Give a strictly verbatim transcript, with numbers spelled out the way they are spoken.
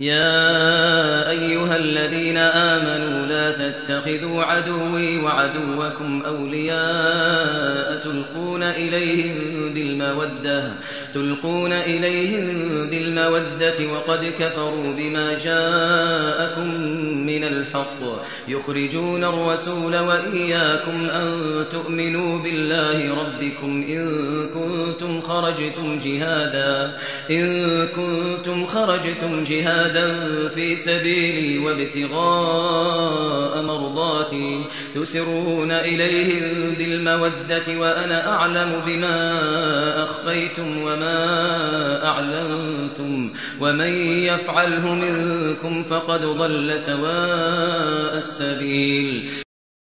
يا أيها الذين آمنوا لا تتخذوا عدوي وعدوكم أولياء تلقون إليهم بالمودة تلقون إليهم بالمودة وقد كفروا بما جاءكم من الحق يخرجون الرسول وإياكم أن تؤمنوا بالله ربكم إن كنتم خرجتم جهادا إن كنتم خرجتم جهادا في سبيلي وابتغاء مرضاتي تسرون إليهم بالمودة وأنا أعلم بما أخفيتم وما أعلنتم ومن يفعله منكم فقد ضل سواء السبيل.